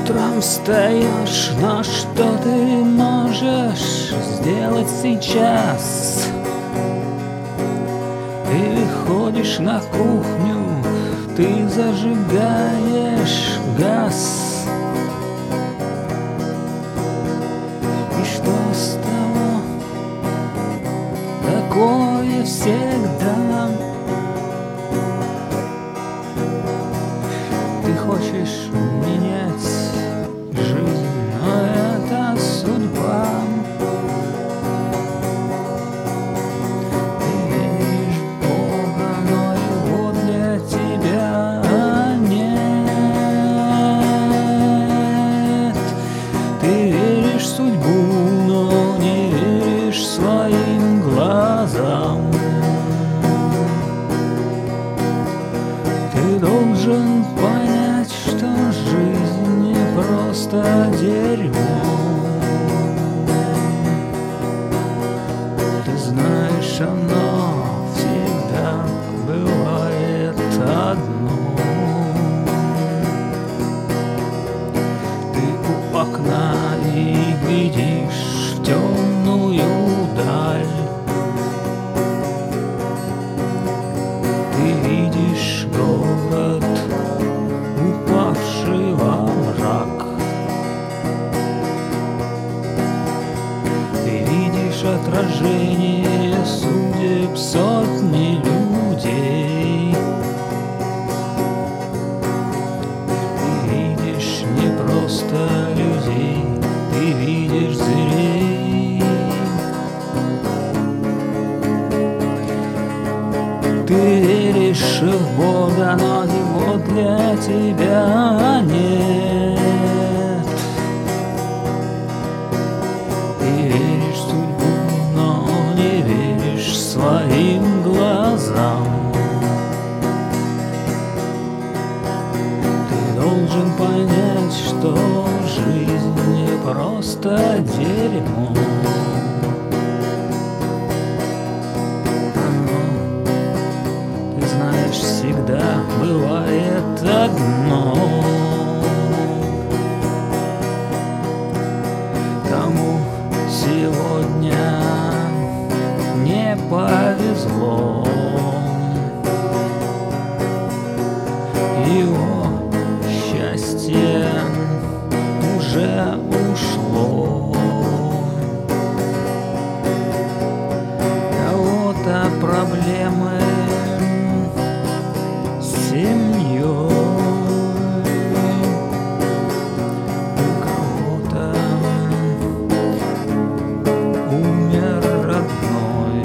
утром встаешь, но что ты можешь сделать сейчас? Ты выходишь на кухню, ты зажигаешь газ. И что с того? Такое всегда. Ты хочешь менять жизнь, но это судьба. Ты веришь в Бога, но его для тебя нет. Ты веришь в судьбу, но не веришь своим глазам. Ты должен понять, что жизнь не просто дерьмо. Ты знаешь, оно всегда бывает одно. Ты у окна и видишь темную даль. Ты видишь город, упавший во мрак. Ты видишь отражение судеб сотни людей. Ты видишь не просто людей, ты видишь зверей. Ты веришь в Бога, но его для тебя нет. Ты веришь в судьбу, но не веришь своим глазам. Ты должен понять, что жизнь не просто дерьмо. Всегда бывает одно. Кому сегодня не повезло, его счастье уже ушло. Кого-то проблемы семьей, у кого-то умер родной.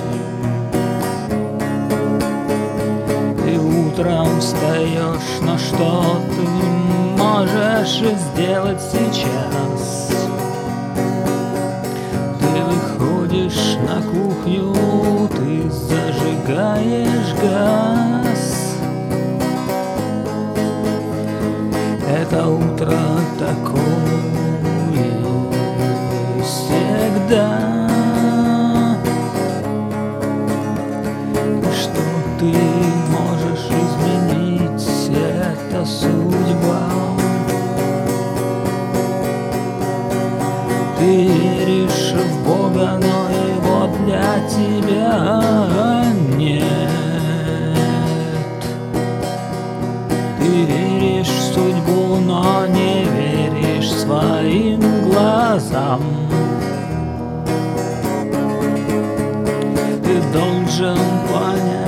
Ты утром встаешь, но что ты можешь сделать сейчас? Ты выходишь на кухню, ты зажигаешь газ. Это утро такое всегда. Что ты можешь изменить, это судьба. Ты веришь в Бога, но его для тебя нет. Ты веришь в судьбу, но не веришь своим глазам. Ты должен понять,